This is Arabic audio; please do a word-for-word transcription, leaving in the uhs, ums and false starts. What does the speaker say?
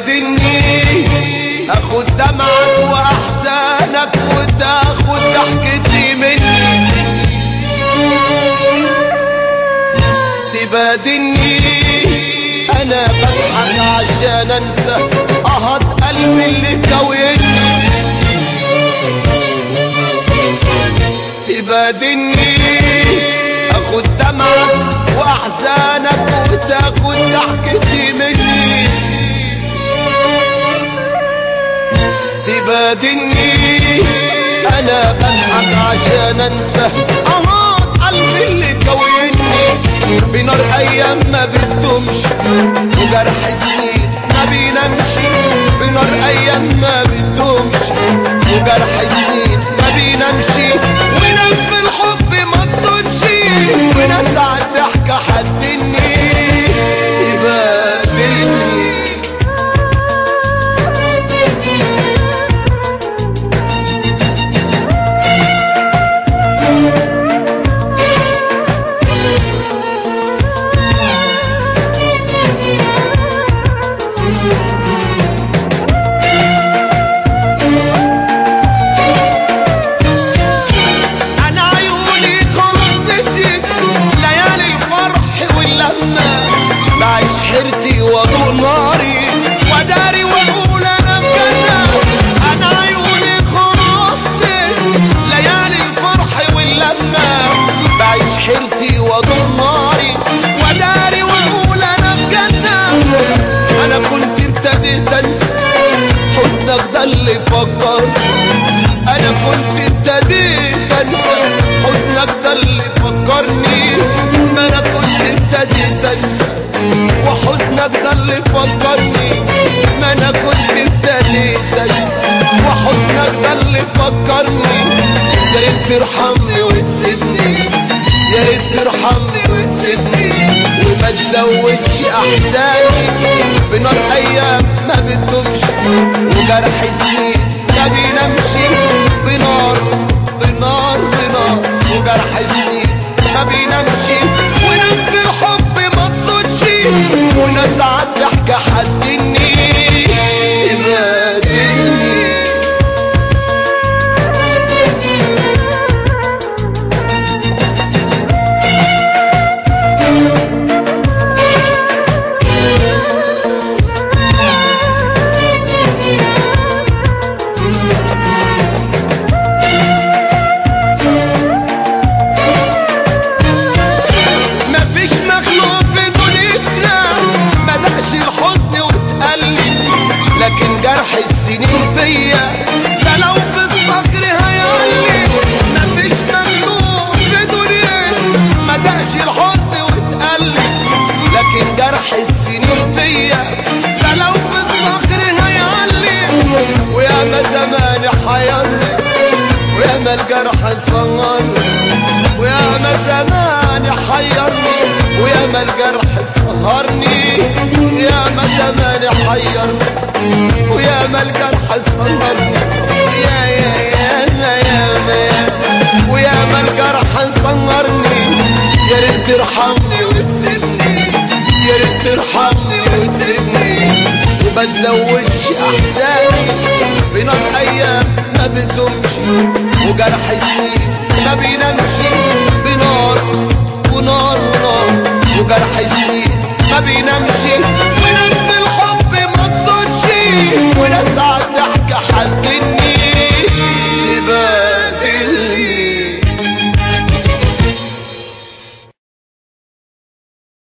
تبادلني اخد دمعك واحزانك وتاخد ضحكتي مني، تبادلني انا بضحك عشان انسى قهط قلبي اللي كويني، تبادلني اخد دمعك واحزانك وتاخد ضحكتي مني، تبادلني انا بضحك عشان انسى قهط قلبي اللي كويني، بنار ايام ما بتدومش وجرح سنين ما بينامش، بنار ايام ما بتدومش وجرح سنين ما بينامش، وناس في الحب ما تصونش وناس على الضحكة حاسدني، تبادلني بعيش حيرتي واضوء ناري وداري واقول انا بجنة، انا عيوني خلاص نسي ليالي الفرح واللمة، بعيش حيرتي واضوء ناري وداري واقول انا بجنة، انا كنت ابتديت انسى حزنك ده اللي فكر، انا كنت ابتديت انسى حزنك ده اللي فكرني، ما انا كنت ابتديت انسى وحزنك ده اللي فكرني، ما انا كنت ابتديت انسى وحزنك ده اللي فكرني، يا ريت ترحمني وتسيبني، يا ريت ترحمني وتسيبني وما تزودش احزاني، بنار ايام ما بتدومش وجرح سنين ما بينامش، بنار بنار بنار وجرح سنين ما بينامش، وناس في الحب ما تصونش وناس على الضحكة حاسدني، تبادلني لكن جرح السنين فيا ده لو بالصخر هيعلي، مفيش مخلوق في دنيا ما دقش الحزن واتقلي، لكن جرح السنين فيا ده لو بالصخر هيعلي، ويا ما زمان حيرني ويا ما الجرح صغرني، ويا ما زمان حيرني ويا ما الجرح سهرني، يا ما زمان حيرني ويا ما الجرح صهرني، يا يا يا ما يا ما ويا ما الجرح صهرني، يا ريت ترحمني وتسيبني، يا ريت ترحمني وتسيبني وما تزودش احزاني، بنار ايام ما بتدومش وجرح سنين ما بينامش،